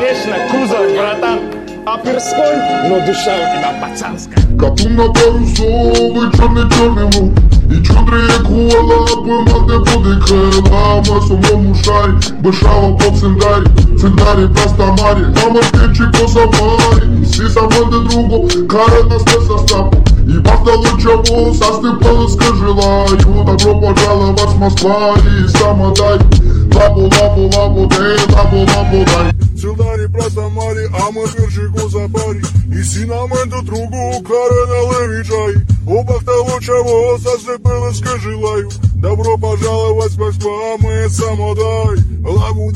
Конечно, кузов, братан, оперской, но душа у тебя пацанская. Катун на парусовый, черный лук. І чудре кола, помаде буде крила. В самому шарі, бешава по циндарі просто марі. Мама птичі по сапарі, всі самоди другу, кара нас не состав. И бахта лучшего, состыпалась желаю. Добро пожаловать в Москва и самодай. Лабу, дай. Цилдари просто мари, а мы перчику запари. И синаменту другу, кара на левичай. У бахта лучшего, состыпалась желаю. Добро пожаловать в Москва, мы самодай. Лабу,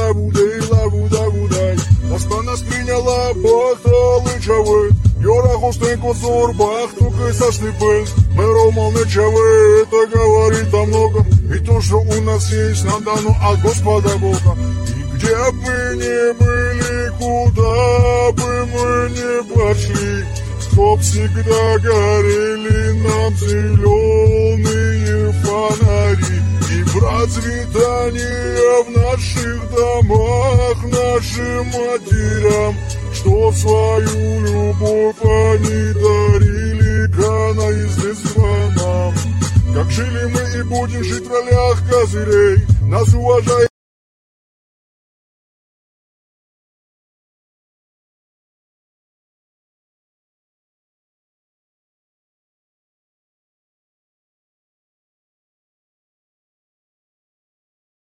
дай. Нас приняла бахта лучшего. Йора хостенько зор, бахтука состыпен. Мы ромал нечавы, это говорит о многом. И то, что у нас есть, нам дано от Господа Бога. И где бы мы ни были, куда бы мы ни пошли, чтоб всегда горели нам зеленые фонари. И процветание в наших домах нашим матерям, что свою любовь они дарили гана из детства нам. Как жили мы и будем жить в ролях козырей, нас уважает